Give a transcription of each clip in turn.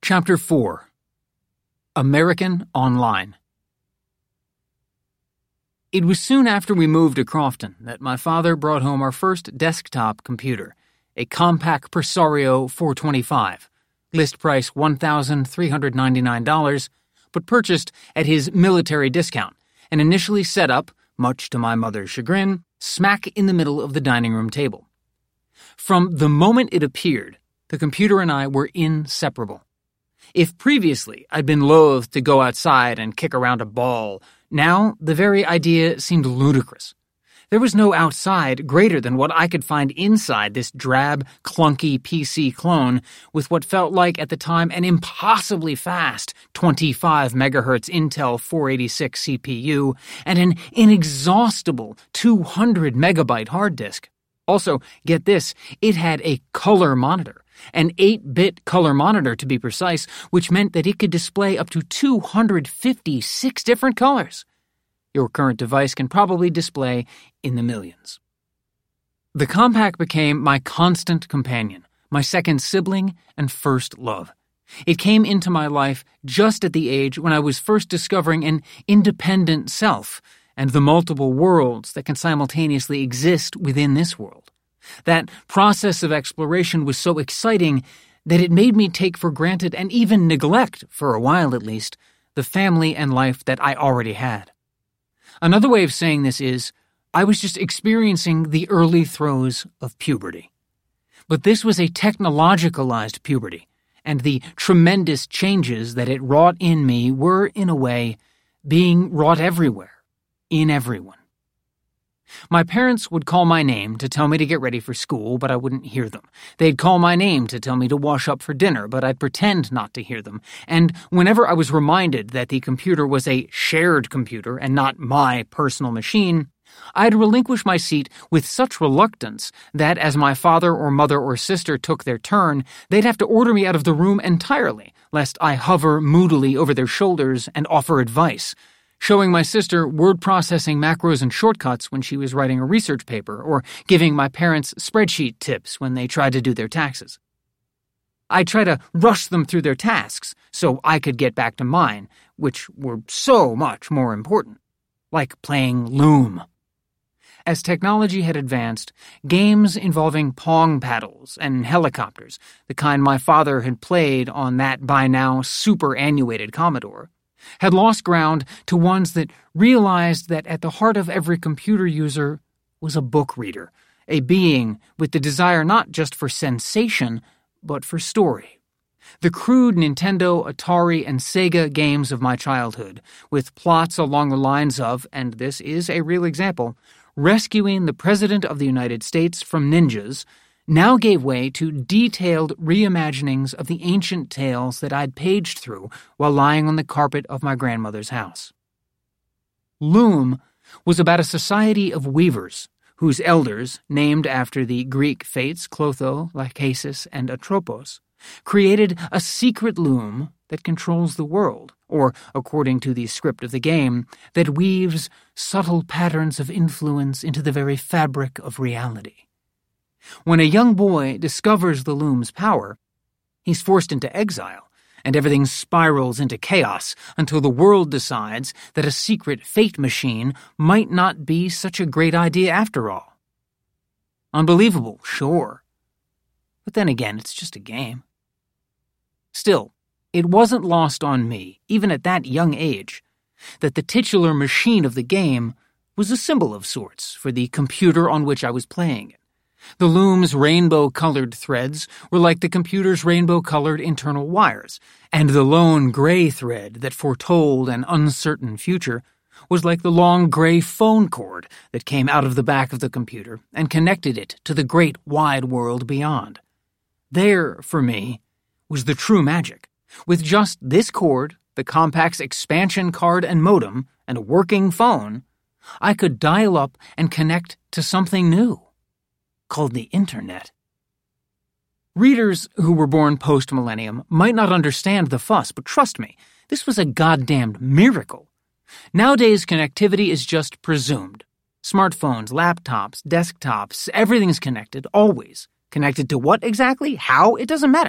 Chapter 4. American Online. It was soon after we moved to Crofton that my father brought home our first desktop computer, a Compaq Presario 425, list price $1,399, but purchased at his military discount and initially set up, much to my mother's chagrin, smack in the middle of the dining room table. From the moment it appeared, the computer and I were inseparable. If previously I'd been loath to go outside and kick around a ball, now the very idea seemed ludicrous. There was no outside greater than what I could find inside this drab, clunky PC clone with what felt like at the time an impossibly fast 25 megahertz Intel 486 CPU and an inexhaustible 200 megabyte hard disk. Also, get this, it had a color monitor. An 8-bit color monitor, to be precise, which meant that it could display up to 256 different colors. Your current device can probably display in the millions. The Compaq became my constant companion, my second sibling and first love. It came into my life just at the age when I was first discovering an independent self and the multiple worlds that can simultaneously exist within this world. That process of exploration was so exciting that it made me take for granted and even neglect, for a while at least, the family and life that I already had. Another way of saying this is, I was just experiencing the early throes of puberty. But this was a technologicalized puberty, and the tremendous changes that it wrought in me were, in a way, being wrought everywhere, in everyone. My parents would call my name to tell me to get ready for school, but I wouldn't hear them. They'd call my name to tell me to wash up for dinner, but I'd pretend not to hear them. And whenever I was reminded that the computer was a shared computer and not my personal machine, I'd relinquish my seat with such reluctance that as my father or mother or sister took their turn, they'd have to order me out of the room entirely, lest I hover moodily over their shoulders and offer advice, showing my sister word processing macros and shortcuts when she was writing a research paper, or giving my parents spreadsheet tips when they tried to do their taxes. I'd try to rush them through their tasks so I could get back to mine, which were so much more important, like playing Loom. As technology had advanced, games involving pong paddles and helicopters, the kind my father had played on that by now superannuated Commodore, had lost ground to ones that realized that at the heart of every computer user was a book reader, a being with the desire not just for sensation, but for story. The crude Nintendo, Atari, and Sega games of my childhood, with plots along the lines of, and this is a real example, rescuing the President of the United States from ninjas, now gave way to detailed reimaginings of the ancient tales that I'd paged through while lying on the carpet of my grandmother's house. Loom was about a society of weavers, whose elders, named after the Greek fates Clotho, Lachesis, and Atropos, created a secret loom that controls the world, or, according to the script of the game, that weaves subtle patterns of influence into the very fabric of reality. When a young boy discovers the loom's power, he's forced into exile, and everything spirals into chaos until the world decides that a secret fate machine might not be such a great idea after all. Unbelievable, sure. But then again, it's just a game. Still, it wasn't lost on me, even at that young age, that the titular machine of the game was a symbol of sorts for the computer on which I was playing it. The loom's rainbow-colored threads were like the computer's rainbow-colored internal wires, and the lone gray thread that foretold an uncertain future was like the long gray phone cord that came out of the back of the computer and connected it to the great wide world beyond. There, for me, was the true magic. With just this cord, the Compaq's expansion card and modem, and a working phone, I could dial up and connect to something new, called the Internet. Readers who were born post-millennium might not understand the fuss, but trust me, this was a goddamned miracle. Nowadays, connectivity is just presumed. Smartphones, laptops, desktops, everything's connected, always. Connected to what exactly? How? It doesn't matter.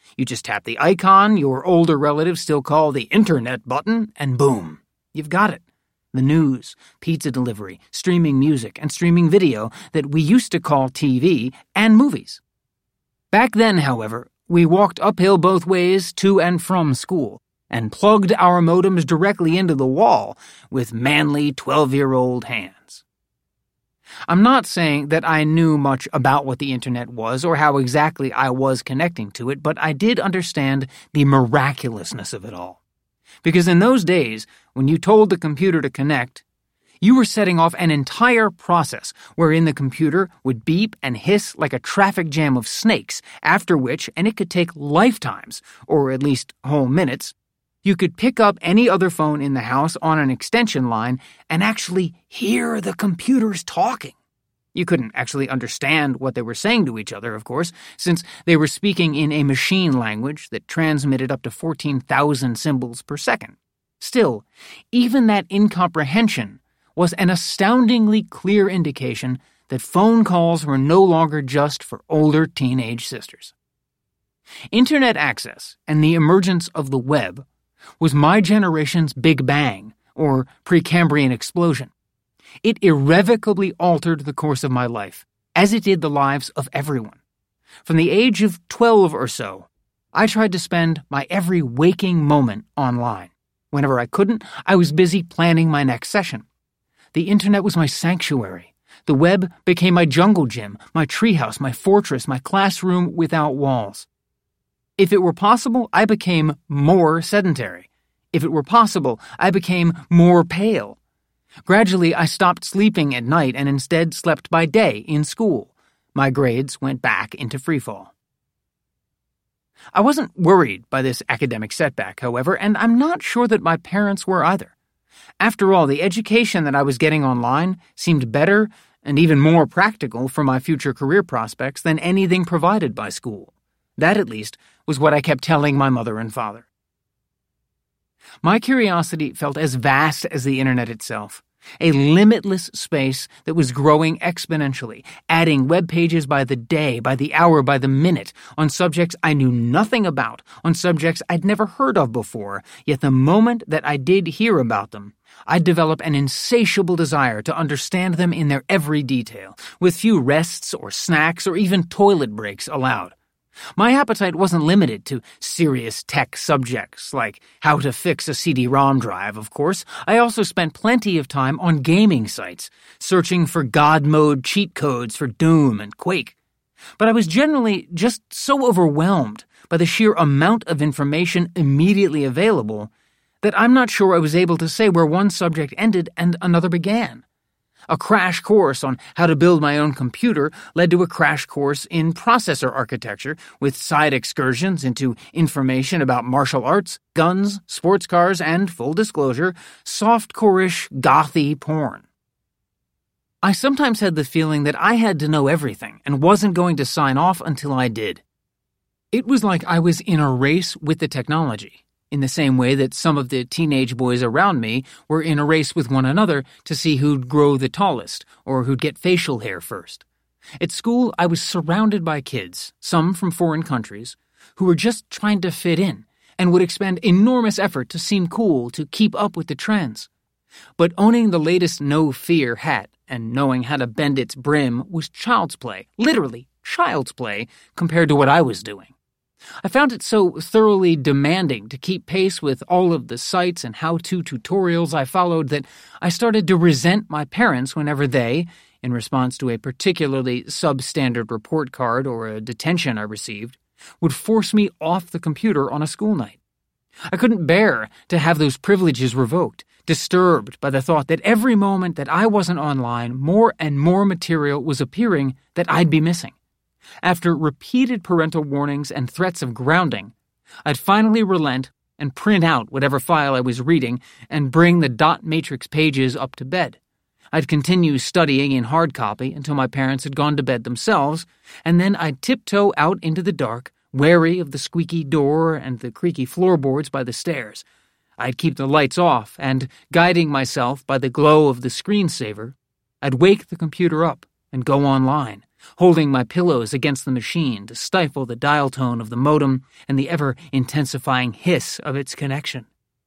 You just tap the icon your older relatives still call the internet button, and boom, you've got it. The news, pizza delivery, streaming music, and streaming video that we used to call TV, and movies. Back then, however, we walked uphill both ways to and from school, and plugged our modems directly into the wall with manly 12-year-old hands. I'm not saying that I knew much about what the internet was or how exactly I was connecting to it, but I did understand the miraculousness of it all. Because in those days, when you told the computer to connect, you were setting off an entire process wherein the computer would beep and hiss like a traffic jam of snakes, after which, and it could take lifetimes, or at least whole minutes, you could pick up any other phone in the house on an extension line and actually hear the computers talking. You couldn't actually understand what they were saying to each other, of course, since they were speaking in a machine language that transmitted up to 14,000 symbols per second. Still, even that incomprehension was an astoundingly clear indication that phone calls were no longer just for older teenage sisters. Internet access and the emergence of the web was my generation's Big Bang, or Precambrian explosion. It irrevocably altered the course of my life, as it did the lives of everyone. From the age of 12 or so, I tried to spend my every waking moment online. Whenever I couldn't, I was busy planning my next session. The internet was my sanctuary. The web became my jungle gym, my treehouse, my fortress, my classroom without walls. If it were possible, I became more sedentary. If it were possible, I became more pale. Gradually, I stopped sleeping at night and instead slept by day in school. My grades went back into freefall. I wasn't worried by this academic setback, however, and I'm not sure that my parents were either. After all, the education that I was getting online seemed better and even more practical for my future career prospects than anything provided by school. That, at least, was what I kept telling my mother and father. My curiosity felt as vast as the internet itself, a limitless space that was growing exponentially, adding web pages by the day, by the hour, by the minute, on subjects I knew nothing about, on subjects I'd never heard of before, yet the moment that I did hear about them, I'd develop an insatiable desire to understand them in their every detail, with few rests or snacks or even toilet breaks allowed. My appetite wasn't limited to serious tech subjects, like how to fix a CD-ROM drive, of course. I also spent plenty of time on gaming sites, searching for God mode cheat codes for Doom and Quake. But I was generally just so overwhelmed by the sheer amount of information immediately available that I'm not sure I was able to say where one subject ended and another began. A crash course on how to build my own computer led to a crash course in processor architecture, with side excursions into information about martial arts, guns, sports cars, and, full disclosure, softcore-ish gothy porn. I sometimes had the feeling that I had to know everything and wasn't going to sign off until I did. It was like I was in a race with the technology, in the same way that some of the teenage boys around me were in a race with one another to see who'd grow the tallest or who'd get facial hair first. At school, I was surrounded by kids, some from foreign countries, who were just trying to fit in and would expend enormous effort to seem cool, to keep up with the trends. But owning the latest no-fear hat and knowing how to bend its brim was child's play, literally child's play, compared to what I was doing. I found it so thoroughly demanding to keep pace with all of the sites and how-to tutorials I followed that I started to resent my parents whenever they, in response to a particularly substandard report card or a detention I received, would force me off the computer on a school night. I couldn't bear to have those privileges revoked, disturbed by the thought that every moment that I wasn't online, more and more material was appearing that I'd be missing. After repeated parental warnings and threats of grounding, I'd finally relent and print out whatever file I was reading and bring the dot matrix pages up to bed. I'd continue studying in hard copy until my parents had gone to bed themselves, and then I'd tiptoe out into the dark, wary of the squeaky door and the creaky floorboards by the stairs. I'd keep the lights off, and, guiding myself by the glow of the screensaver, I'd wake the computer up and go online, holding my pillows against the machine to stifle the dial tone of the modem and the ever-intensifying hiss of its connection.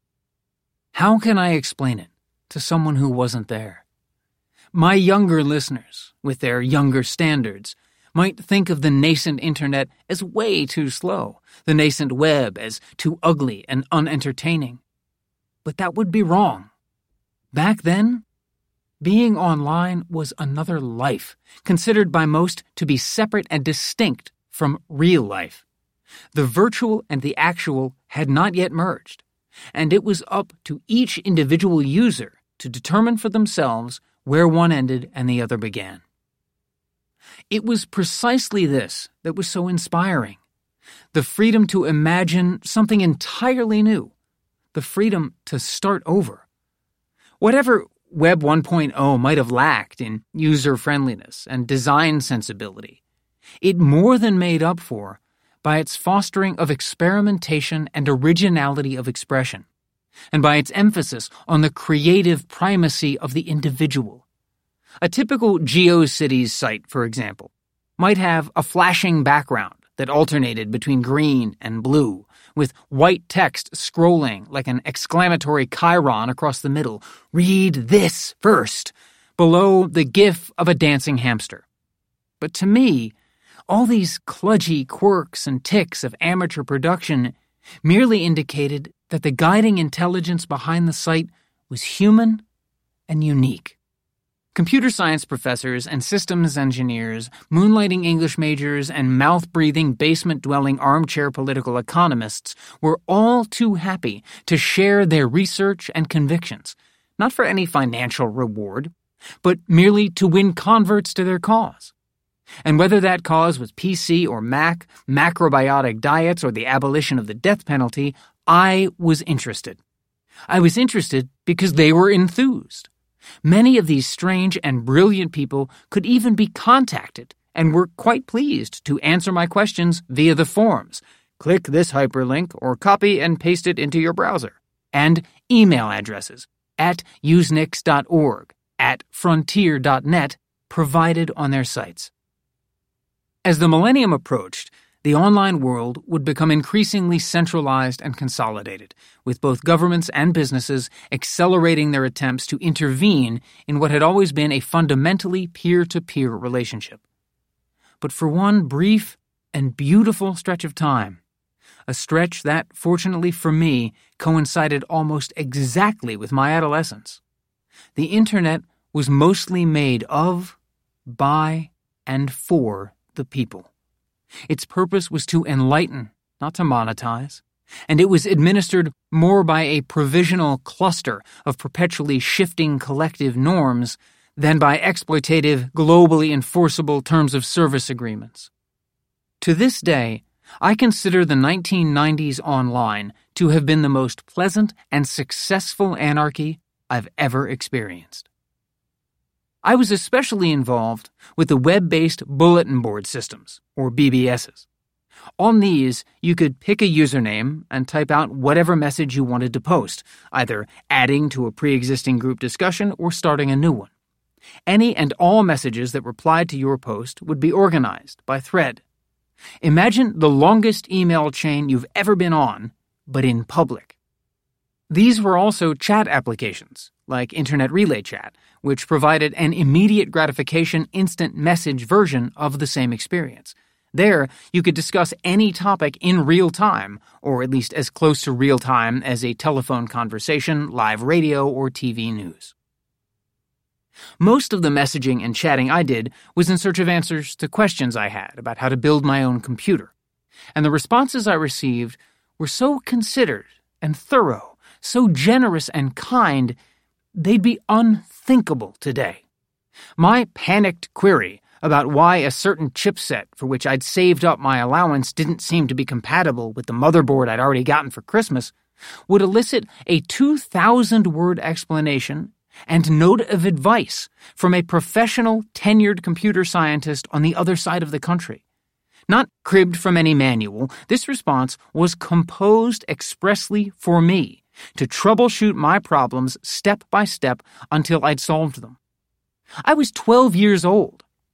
How can I explain it to someone who wasn't there? My younger listeners, with their younger standards, might think of the nascent internet as way too slow, the nascent web as too ugly and unentertaining. But that would be wrong. Back then, being online was another life, considered by most to be separate and distinct from real life. The virtual and the actual had not yet merged, and it was up to each individual user to determine for themselves where one ended and the other began. It was precisely this that was so inspiring. The freedom to imagine something entirely new. The freedom to start over. Whatever Web 1.0 might have lacked in user-friendliness and design sensibility, it more than made up for by its fostering of experimentation and originality of expression, and by its emphasis on the creative primacy of the individual. A typical GeoCities site, for example, might have a flashing background that alternated between green and blue, with white text scrolling like an exclamatory chyron across the middle. Read this first, below the gif of a dancing hamster. But to me, all these kludgy quirks and ticks of amateur production merely indicated that the guiding intelligence behind the site was human and unique. Computer science professors and systems engineers, moonlighting English majors, and mouth-breathing, basement-dwelling armchair political economists were all too happy to share their research and convictions, not for any financial reward, but merely to win converts to their cause. And whether that cause was PC or Mac, macrobiotic diets, or the abolition of the death penalty, I was interested. I was interested because they were enthused. Many of these strange and brilliant people could even be contacted and were quite pleased to answer my questions via the forums. Click this hyperlink or copy and paste it into your browser. And email addresses at usenix.org, at frontier.net, provided on their sites. As the millennium approached, the online world would become increasingly centralized and consolidated, with both governments and businesses accelerating their attempts to intervene in what had always been a fundamentally peer-to-peer relationship. But for one brief and beautiful stretch of time, a stretch that, fortunately for me, coincided almost exactly with my adolescence, the Internet was mostly made of, by, and for the people. Its purpose was to enlighten, not to monetize, and it was administered more by a provisional cluster of perpetually shifting collective norms than by exploitative, globally enforceable terms of service agreements. To this day, I consider the 1990s online to have been the most pleasant and successful anarchy I've ever experienced. I was especially involved with the web-based bulletin board systems, or BBSs. On these, you could pick a username and type out whatever message you wanted to post, either adding to a pre-existing group discussion or starting a new one. Any and all messages that replied to your post would be organized by thread. Imagine the longest email chain you've ever been on, but in public. These were also chat applications, like Internet Relay Chat, which provided an immediate gratification instant message version of the same experience. There, you could discuss any topic in real time, or at least as close to real time as a telephone conversation, live radio, or TV news. Most of the messaging and chatting I did was in search of answers to questions I had about how to build my own computer. And the responses I received were so considered and thorough, so generous and kind, they'd be unthinkable today. My panicked query about why a certain chipset for which I'd saved up my allowance didn't seem to be compatible with the motherboard I'd already gotten for Christmas would elicit a 2,000-word explanation and note of advice from a professional, tenured computer scientist on the other side of the country. Not cribbed from any manual, this response was composed expressly for me to troubleshoot my problems step by step until I'd solved them. I was 12 years old,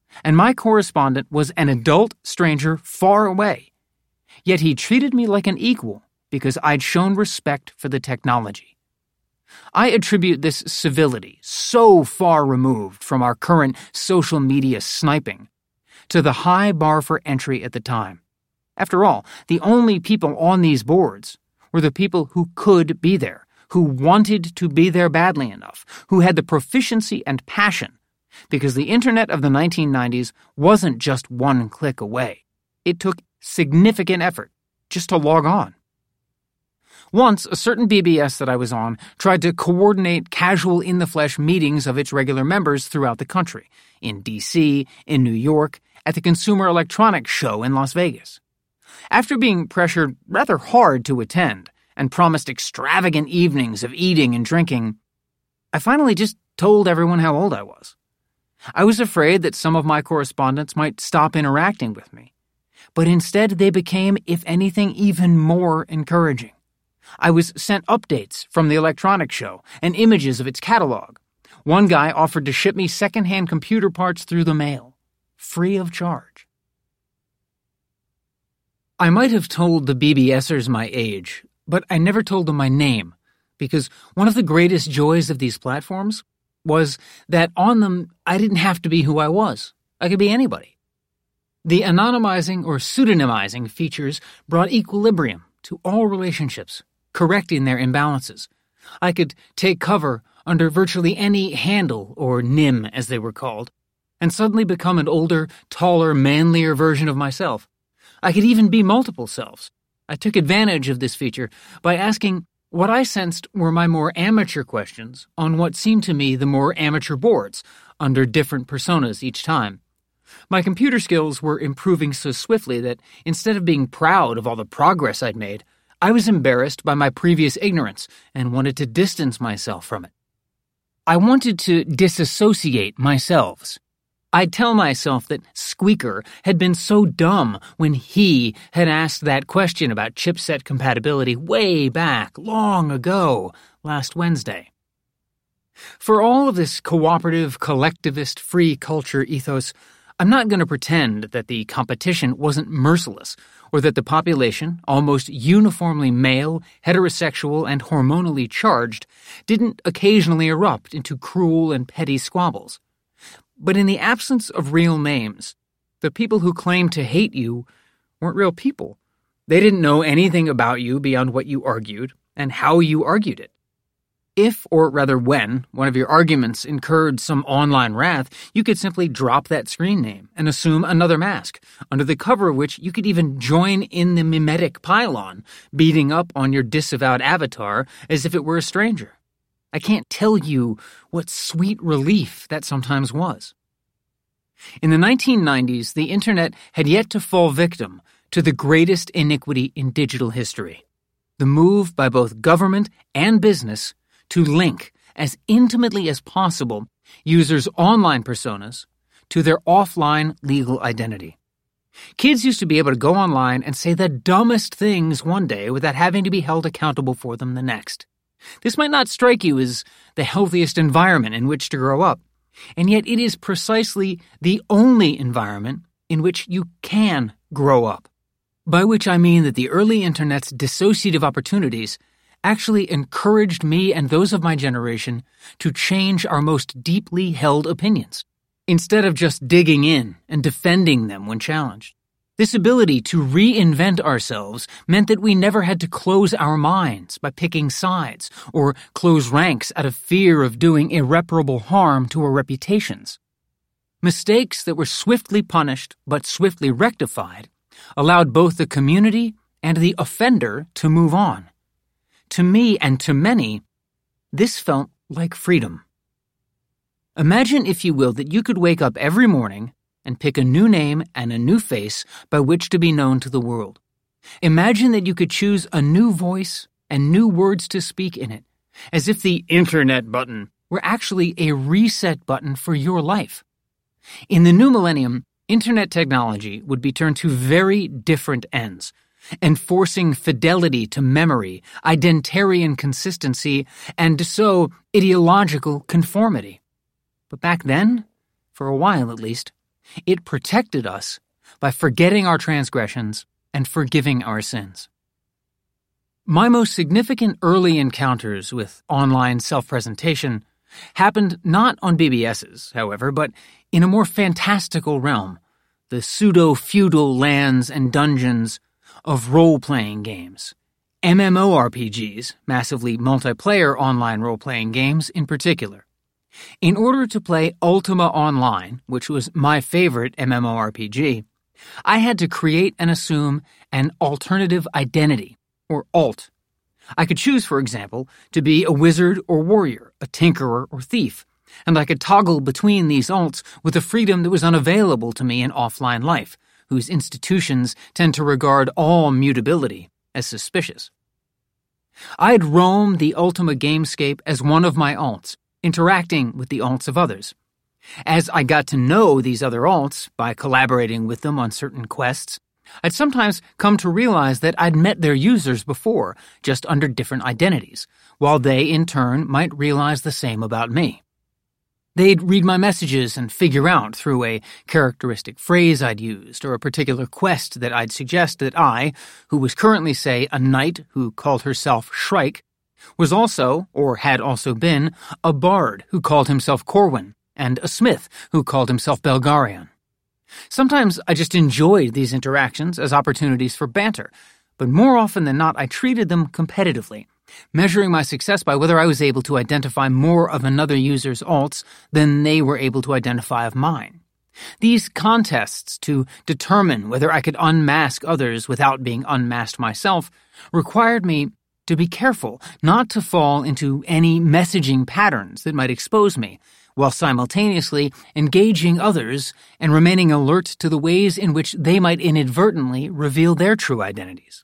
and my correspondent was an adult stranger far away. Yet he treated me like an equal because I'd shown respect for the technology. I attribute this civility, so far removed from our current social media sniping, to the high bar for entry at the time. After all, the only people on these boards were the people who could be there, who wanted to be there badly enough, who had the proficiency and passion, because the internet of the 1990s wasn't just one click away. It took significant effort just to log on. Once, a certain BBS that I was on tried to coordinate casual in-the-flesh meetings of its regular members throughout the country, in D.C., in New York, at the Consumer Electronics Show in Las Vegas. After being pressured rather hard to attend and promised extravagant evenings of eating and drinking, I finally just told everyone how old I was. I was afraid that some of my correspondents might stop interacting with me, but instead they became, if anything, even more encouraging. I was sent updates from the electronics show and images of its catalog. One guy offered to ship me secondhand computer parts through the mail, free of charge. I might have told the BBSers my age, but I never told them my name, because one of the greatest joys of these platforms was that on them I didn't have to be who I was. I could be anybody. The anonymizing or pseudonymizing features brought equilibrium to all relationships, correcting their imbalances. I could take cover under virtually any handle, or nim as they were called, and suddenly become an older, taller, manlier version of myself. I could even be multiple selves. I took advantage of this feature by asking what I sensed were my more amateur questions on what seemed to me the more amateur boards, under different personas each time. My computer skills were improving so swiftly that instead of being proud of all the progress I'd made, I was embarrassed by my previous ignorance and wanted to distance myself from it. I wanted to disassociate myself. I'd tell myself that Squeaker had been so dumb when he had asked that question about chipset compatibility way back, long ago, last Wednesday. For all of this cooperative, collectivist, free culture ethos, I'm not going to pretend that the competition wasn't merciless, or that the population, almost uniformly male, heterosexual, and hormonally charged, didn't occasionally erupt into cruel and petty squabbles. But in the absence of real names, the people who claimed to hate you weren't real people. They didn't know anything about you beyond what you argued and how you argued it. If, or rather when, one of your arguments incurred some online wrath, you could simply drop that screen name and assume another mask, under the cover of which you could even join in the mimetic pylon, beating up on your disavowed avatar as if it were a stranger. I can't tell you what sweet relief that sometimes was. In the 1990s, the internet had yet to fall victim to the greatest iniquity in digital history: the move by both government and business to link as intimately as possible users' online personas to their offline legal identity. Kids used to be able to go online and say the dumbest things one day without having to be held accountable for them the next. This might not strike you as the healthiest environment in which to grow up, and yet it is precisely the only environment in which you can grow up. By which I mean that the early internet's dissociative opportunities actually encouraged me and those of my generation to change our most deeply held opinions, instead of just digging in and defending them when challenged. This ability to reinvent ourselves meant that we never had to close our minds by picking sides or close ranks out of fear of doing irreparable harm to our reputations. Mistakes that were swiftly punished but swiftly rectified allowed both the community and the offender to move on. To me and to many, this felt like freedom. Imagine, if you will, that you could wake up every morning and pick a new name and a new face by which to be known to the world. Imagine that you could choose a new voice and new words to speak in it, as if the internet button were actually a reset button for your life. In the new millennium, internet technology would be turned to very different ends, enforcing fidelity to memory, identarian consistency, and so ideological conformity. But back then, for a while at least, It protected us by forgetting our transgressions and forgiving our sins. My most significant early encounters with online self-presentation happened not on BBSs, however, but in a more fantastical realm, the pseudo-feudal lands and dungeons of role-playing games. MMORPGs, massively multiplayer online role-playing games in particular. In order to play Ultima Online, which was my favorite MMORPG, I had to create and assume an alternative identity, or alt. I could choose, for example, to be a wizard or warrior, a tinkerer or thief, and I could toggle between these alts with a freedom that was unavailable to me in offline life, whose institutions tend to regard all mutability as suspicious. I'd roam the Ultima gamescape as one of my alts, interacting with the alts of others. As I got to know these other alts by collaborating with them on certain quests, I'd sometimes come to realize that I'd met their users before, just under different identities, while they, in turn, might realize the same about me. They'd read my messages and figure out through a characteristic phrase I'd used or a particular quest that I'd suggest that I, who was currently, say, a knight who called herself Shrike, was also, or had also been, a bard who called himself Corwin, and a smith who called himself Belgarion. Sometimes I just enjoyed these interactions as opportunities for banter, but more often than not I treated them competitively, measuring my success by whether I was able to identify more of another user's alts than they were able to identify of mine. These contests to determine whether I could unmask others without being unmasked myself required me to be careful not to fall into any messaging patterns that might expose me, while simultaneously engaging others and remaining alert to the ways in which they might inadvertently reveal their true identities.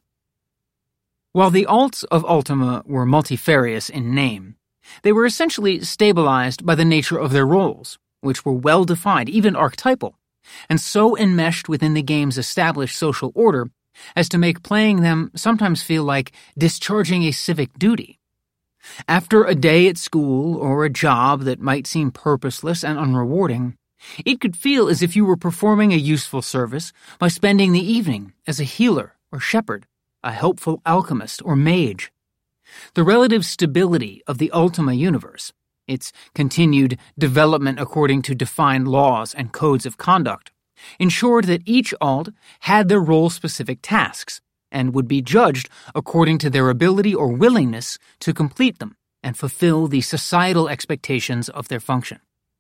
While the alts of Ultima were multifarious in name, they were essentially stabilized by the nature of their roles, which were well-defined, even archetypal, and so enmeshed within the game's established social order as to make playing them sometimes feel like discharging a civic duty. After a day at school or a job that might seem purposeless and unrewarding, it could feel as if you were performing a useful service by spending the evening as a healer or shepherd, a helpful alchemist or mage. The relative stability of the Ultima universe, its continued development according to defined laws and codes of conduct, ensured that each alt had their role-specific tasks, and would be judged according to their ability or willingness to complete them and fulfill the societal expectations of their function.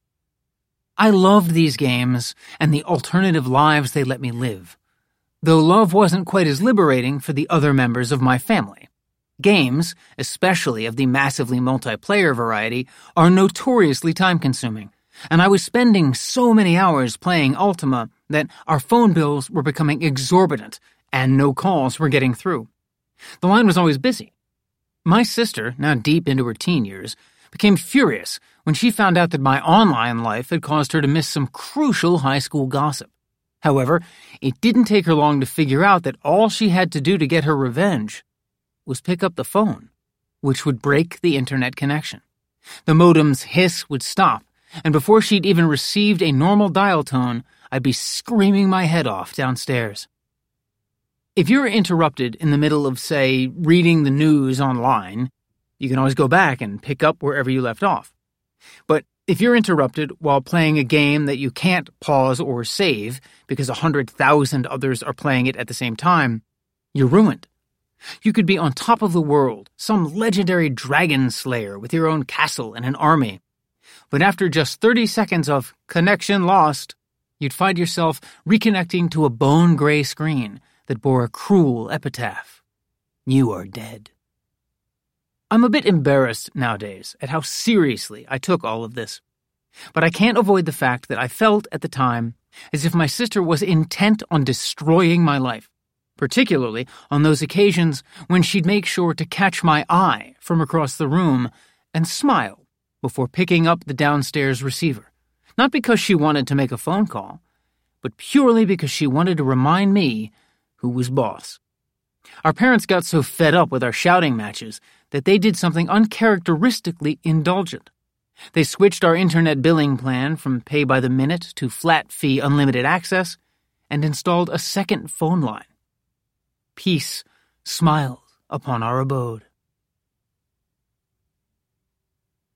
I loved these games and the alternative lives they let me live, though love wasn't quite as liberating for the other members of my family. Games, especially of the massively multiplayer variety, are notoriously time-consuming, and I was spending so many hours playing Ultima that our phone bills were becoming exorbitant and no calls were getting through. The line was always busy. My sister, now deep into her teen years, became furious when she found out that my online life had caused her to miss some crucial high school gossip. However, it didn't take her long to figure out that all she had to do to get her revenge was pick up the phone, which would break the internet connection. The modem's hiss would stop, and before she'd even received a normal dial tone, I'd be screaming my head off downstairs. If you're interrupted in the middle of, say, reading the news online, you can always go back and pick up wherever you left off. But if you're interrupted while playing a game that you can't pause or save because 100,000 others are playing it at the same time, you're ruined. You could be on top of the world, some legendary dragon slayer with your own castle and an army. But after just 30 seconds of connection lost, you'd find yourself reconnecting to a bone-gray screen that bore a cruel epitaph. You are dead. I'm a bit embarrassed nowadays at how seriously I took all of this, but I can't avoid the fact that I felt at the time as if my sister was intent on destroying my life, particularly on those occasions when she'd make sure to catch my eye from across the room and smile before picking up the downstairs receiver, not because she wanted to make a phone call, but purely because she wanted to remind me who was boss. Our parents got so fed up with our shouting matches that they did something uncharacteristically indulgent. They switched our internet billing plan from pay by the minute to flat fee unlimited access and installed a second phone line. Peace smiled upon our abode.